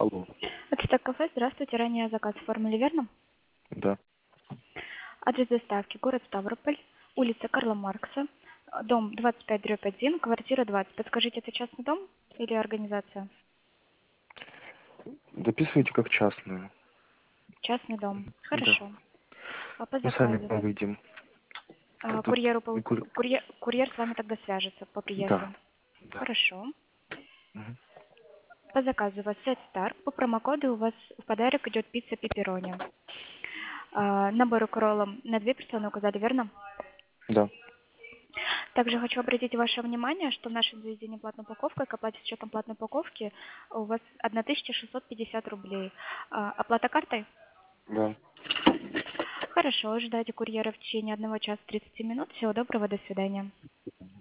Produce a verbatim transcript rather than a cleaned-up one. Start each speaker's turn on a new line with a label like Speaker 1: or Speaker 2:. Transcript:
Speaker 1: Алло.
Speaker 2: Ацтек кафе, здравствуйте. Ранее заказ оформили, верно?
Speaker 1: Да.
Speaker 2: Адрес доставки: город Ставрополь, улица Карла Маркса, дом двадцать пять дробь один, квартира двадцать. Подскажите, это частный дом или организация?
Speaker 1: Дописывайте как частную.
Speaker 2: Частный дом.
Speaker 1: Да.
Speaker 2: Хорошо. А по
Speaker 1: Мы сами
Speaker 2: заказу?
Speaker 1: выйдем.
Speaker 2: А,
Speaker 1: Тут
Speaker 2: Курьеру, пол-
Speaker 1: кур-
Speaker 2: курьер, курьер с вами тогда свяжется по приезду.
Speaker 1: Да. Да.
Speaker 2: Хорошо.
Speaker 1: Мгм.
Speaker 2: По заказу у вас сет Star. По промокоду у вас в подарок идет пицца пепперони. А, Набор роллом на две персоны указали, верно?
Speaker 1: Да.
Speaker 2: Также хочу обратить ваше внимание, что в нашем заведении платная упаковка, к оплате с учетом платной упаковки у вас тысяча шестьсот пятьдесят рублей. А, Оплата картой?
Speaker 1: Да.
Speaker 2: Хорошо, ожидайте курьера в течение одного часа тридцати минут. Всего доброго, до свидания.